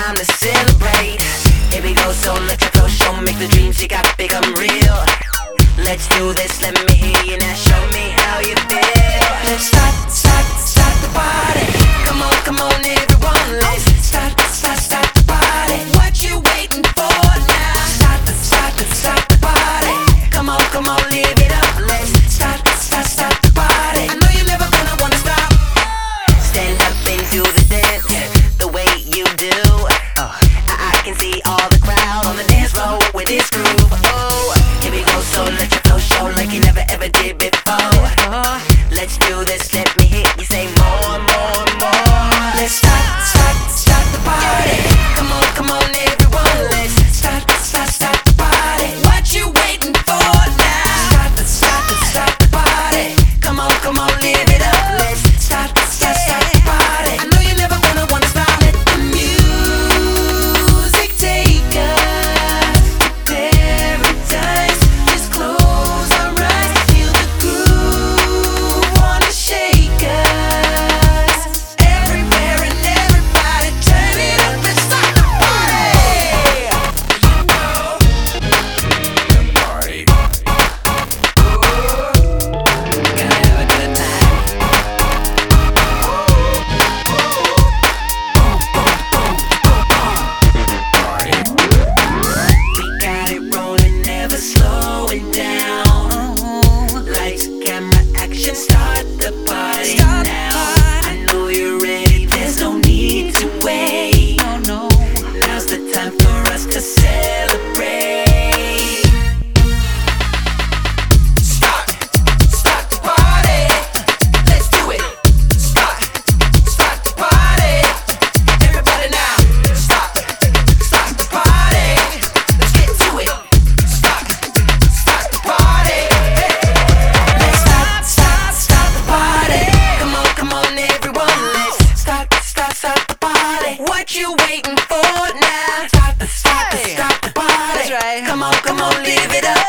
time to celebrate. Here we go, so let your flow show, make the dreams you got become real. Let's do this, let me hear you now, show me how you feel. Let's start the party. Come on everyone, let's start the party. What you waiting for now? Start the party. Come on, live it up. Let's start the party. I know you're never gonna wanna stop. Stand up and do the dance the way you do. I can see all the crowd on the dance floor with this groove. Oh, here we go, so let your flow show like you never ever did before. Let's do this, let me hear you say more. Let's start the party. Come on everyone, let's start the party. What you waiting for now? Start the party. Come on, live it up. Let's start the party. I know you're never gonna wanna stop. Let the music take us to paradise. Just close our eyes, feel the groove, wanna shake us. Everywhere and everybody, turn it up. Let's start the party. Party. Gonna have a good time. We got it rolling, never slowing down. Lights, camera, action, start the party now. I know you're ready, there's no need to wait. Now's the time for us to celebrate. Start the party. Let's do it. Start the party. Everybody now. Start the party. Let's get to it. Start the party. Let's start the party. Come on everyone, let's start the party. What you waiting for now? Start the party. That's right. Come on, live it up.